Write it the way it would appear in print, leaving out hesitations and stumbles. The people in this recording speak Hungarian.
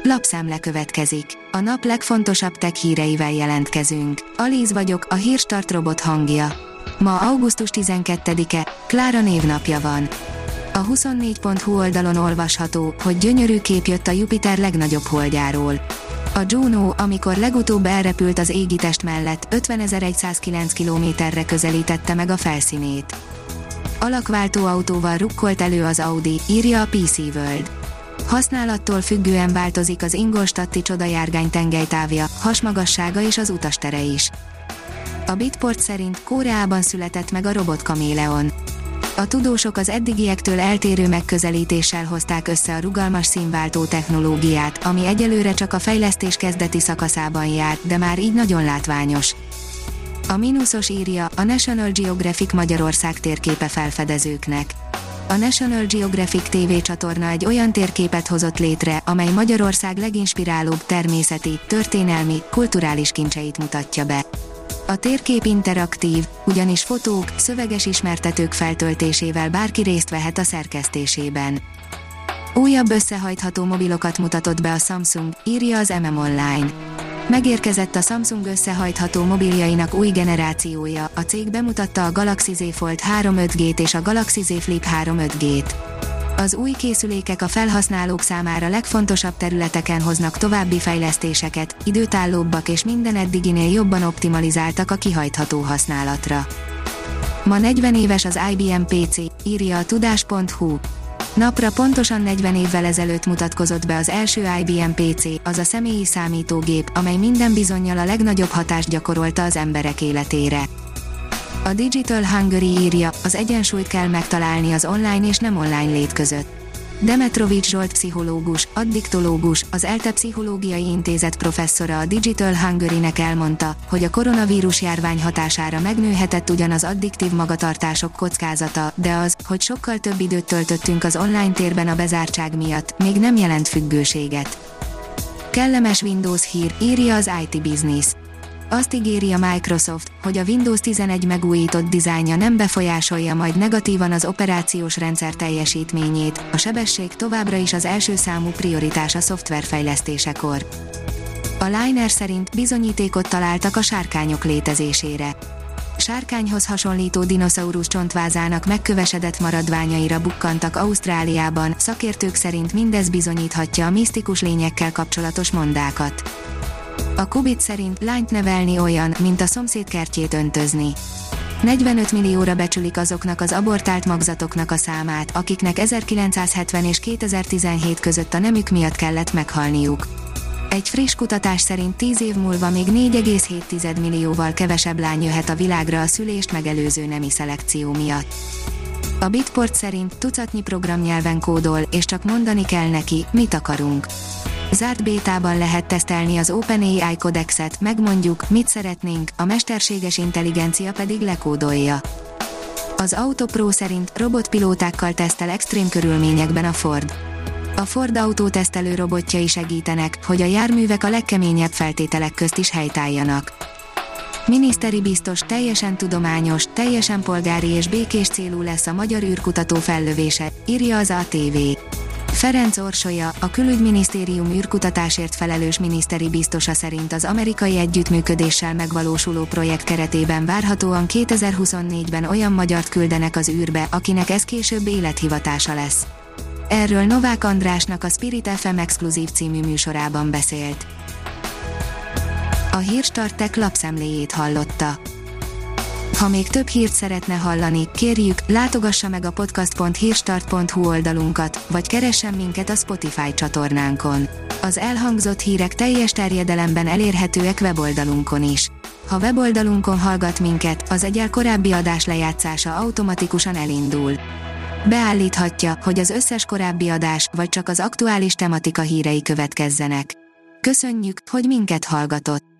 Lapszemle következik. A nap legfontosabb tech híreivel jelentkezünk. Alíz vagyok, a Hírstart robot hangja. Ma augusztus 12-e, Klára névnapja van. A 24.hu oldalon olvasható, hogy gyönyörű kép jött a Jupiter legnagyobb holdjáról. A Juno, amikor legutóbb elrepült az égitest mellett, 50.109 kilométerre közelítette meg a felszínét. Alakváltó autóval rukkolt elő az Audi, írja a PC World. Használattól függően változik az ingolstadti csodajárgány tengelytávja, hasmagassága és az utastere is. A Bitport szerint Koreában született meg a robot kaméleon. A tudósok az eddigiektől eltérő megközelítéssel hozták össze a rugalmas színváltó technológiát, ami egyelőre csak a fejlesztés kezdeti szakaszában jár, de már így nagyon látványos. A mínuszos írja, a National Geographic Magyarország térképe felfedezőknek. A National Geographic TV csatorna egy olyan térképet hozott létre, amely Magyarország leginspirálóbb természeti, történelmi, kulturális kincseit mutatja be. A térkép interaktív, ugyanis fotók, szöveges ismertetők feltöltésével bárki részt vehet a szerkesztésében. Újabb összehajtható mobilokat mutatott be a Samsung, írja az Online. Megérkezett a Samsung összehajtható mobiljainak új generációja, a cég bemutatta a Galaxy Z Fold 3 5G-t és a Galaxy Z Flip 3 5G-t. Az új készülékek a felhasználók számára legfontosabb területeken hoznak további fejlesztéseket, időtállóbbak és minden eddiginél jobban optimalizáltak a kihajtható használatra. Ma 40 éves az IBM PC, írja a tudás.hu. Napra pontosan 40 évvel ezelőtt mutatkozott be az első IBM PC, az a személyi számítógép, amely minden bizonnyal a legnagyobb hatást gyakorolta az emberek életére. A Digital Hungary írja, az egyensúlyt kell megtalálni az online és nem online lét között. Demetrovics Zsolt pszichológus, addiktológus, az ELTE Pszichológiai Intézet professzora a Digital Hungary-nek elmondta, hogy a koronavírus járvány hatására megnőhetett ugyan az addiktív magatartások kockázata, de az, hogy sokkal több időt töltöttünk az online térben a bezártság miatt, még nem jelent függőséget. Kellemes Windows hír, írja az IT Business. Azt ígéri a Microsoft, hogy a Windows 11 megújított dizájnja nem befolyásolja majd negatívan az operációs rendszer teljesítményét, a sebesség továbbra is az első számú prioritás a szoftverfejlesztésekor. A Liner szerint bizonyítékot találtak a sárkányok létezésére. Sárkányhoz hasonlító dinoszaurusz csontvázának megkövesedett maradványaira bukkantak Ausztráliában, szakértők szerint mindez bizonyíthatja a misztikus lényekkel kapcsolatos mondákat. A Kubit szerint lányt nevelni olyan, mint a szomszéd kertjét öntözni. 45 millióra becsülik azoknak az abortált magzatoknak a számát, akiknek 1970 és 2017 között a nemük miatt kellett meghalniuk. Egy friss kutatás szerint 10 év múlva még 4,7 millióval kevesebb lány jöhet a világra a szülést megelőző nemi szelekció miatt. A Bitport szerint tucatnyi programnyelven kódol, és csak mondani kell neki, mit akarunk. Zárt bétában lehet tesztelni az OpenAI Codexet, megmondjuk, mit szeretnénk, a mesterséges intelligencia pedig lekódolja. Az Autopro szerint robotpilótákkal tesztel extrém körülményekben a Ford. A Ford autótesztelő robotjai segítenek, hogy a járművek a legkeményebb feltételek közt is helytálljanak. Miniszteri biztos, teljesen tudományos, teljesen polgári és békés célú lesz a magyar űrkutató fellövése, írja az ATV. Ferenc Orsolya, a Külügyminisztérium űrkutatásért felelős miniszteri biztosa szerint az amerikai együttműködéssel megvalósuló projekt keretében várhatóan 2024-ben olyan magyart küldenek az űrbe, akinek ez később élethivatása lesz. Erről Novák Andrásnak a Spirit FM exkluzív című műsorában beszélt. A Hírstart Tech lapszemléjét hallotta. Ha még több hírt szeretne hallani, kérjük, látogassa meg a podcast.hírstart.hu oldalunkat, vagy keressen minket a Spotify csatornánkon. Az elhangzott hírek teljes terjedelemben elérhetőek weboldalunkon is. Ha weboldalunkon hallgat minket, az egyel korábbi adás lejátszása automatikusan elindul. Beállíthatja, hogy az összes korábbi adás, vagy csak az aktuális tematika hírei következzenek. Köszönjük, hogy minket hallgatott!